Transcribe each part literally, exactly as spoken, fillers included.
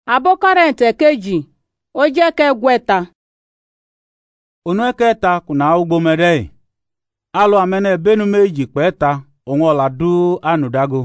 Abo Kọ́ríńtì kejì ó jẹ́ kẹgbẹ̀ta. Onu eketa kuna ugbo mere. Alo amene benu meji peta onwola du anudago.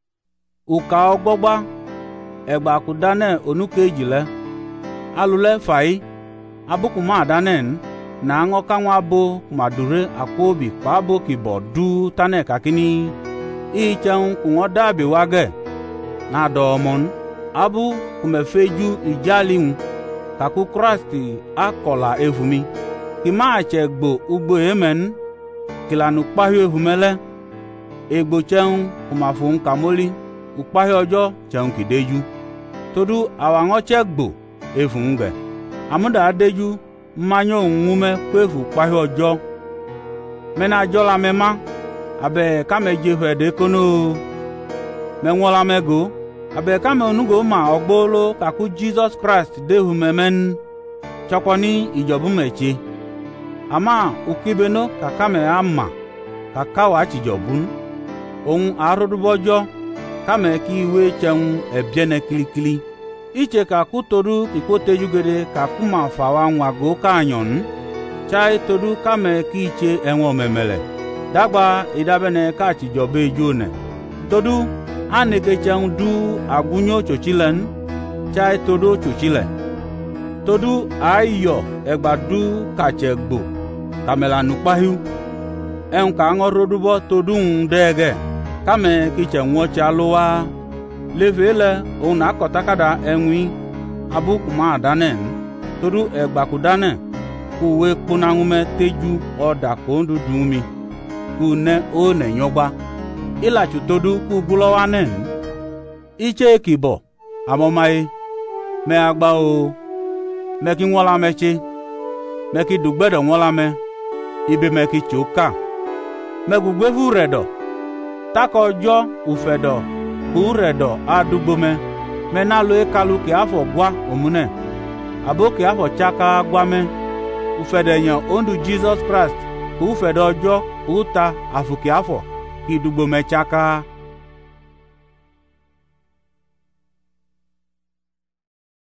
Uka ogbogba egba kudane onu keji le. Alule fai abuku ma danen na ngoka nwa bo madure akobi pa bo kibo du tane kakini ichen kungoda bi wage na domon abu kumefeju ijalim kaku Kristi akola evumi kima chegbo ugbo emen kilanu pahio evumele egbo chen kumafun kamoli upahio ojo chen kideju todu awango chegbo evunge amuda adeju mmanyo nmume kwefu pahio ojo mena jola mema abe kameje hwede kono menwola mego abe kame onugo ma ogbolo kaku Jesus Christ dehu memen chokoni ijobu meche ama ukibeno kakame ama kakawa chijobun on arudubojo kame ki iwe chen ebiene kilikili iche kaku toru kikote jugede kakuma fawa nwago kanyon chai toru kame ki iche enwo memele dagba idabene ka chijobe jone todu aneke chen du agunyo chochilen chai todo chochile todu ayo egbadu kachegbo kamela nupahiu en ka ngorodubo todu ndege kame kiche nwocha lowa levele ona kotakada enwi abukuma danen todu egbakudane kuwe kunangume teju oda kondu dumi kune one nyogba ilachu todu kugulowanen iche kibo amomai me agba o me ki nwola mechi me ki dugbedo nwola me ibe me ki choka me gugbevu redo tako jo ufedo ku redo adugbo me me na lo ekalu ki afo gwa omune abo ki afo chaka gwa me ufedenyo ondu Jesus Christ ku ufedo jo uta afuki afo ki dugbo me chaka